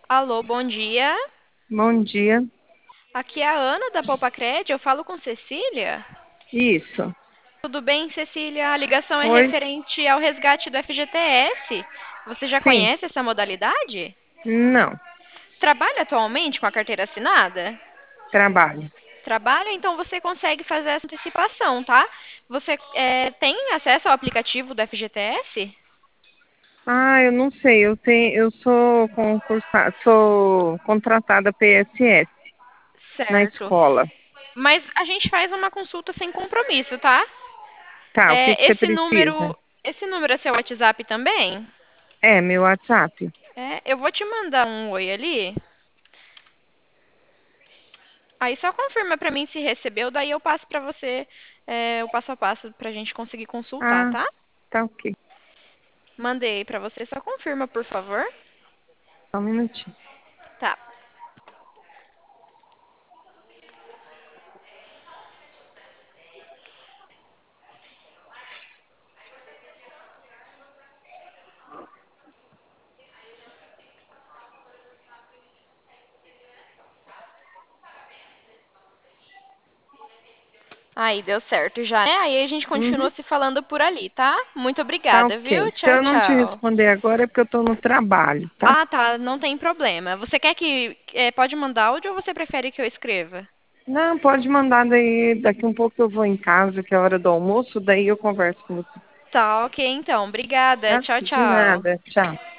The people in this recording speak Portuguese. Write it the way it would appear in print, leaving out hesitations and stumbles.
Alô, bom dia. Bom dia. Aqui é a Ana da Poupa-Cred. Eu falo com Cecília. Isso. Tudo bem, Cecília? A ligação é Oi? referente ao resgate do FGTS. Você já Sim. conhece essa modalidade? Não. Trabalha atualmente com a carteira assinada? Trabalho. Trabalha, então você consegue fazer essa antecipação, tá? Você tem acesso ao aplicativo do FGTS? Ah, eu não sei. Eu sou concursada, sou contratada PSS na Certo. escola. Mas a gente faz uma consulta sem compromisso, tá? Tá, o que que É, você esse precisa? número, esse número é seu WhatsApp também? É, meu WhatsApp. Eu vou te mandar um oi ali. Aí só confirma pra mim se recebeu, daí eu passo pra você o passo a passo pra gente conseguir consultar, Ah, tá? tá ok. Mandei pra você, só confirma, por favor. Só um minutinho. Tá. Aí deu certo já, né? Aí a gente continua Uhum, se falando por ali, tá? Muito tá obrigada, viu? ok. Se Tchau, eu não te tchau. responder agora é porque eu tô no trabalho, tá? Ah, tá, não tem problema. Você quer que pode mandar áudio ou você prefere que eu escreva? Não, pode mandar daí. Daqui um pouco eu vou em casa, que é a hora do almoço, daí eu converso com você. Tá, ok, então. Obrigada. Tá? Tchau, De tchau. nada. Tchau.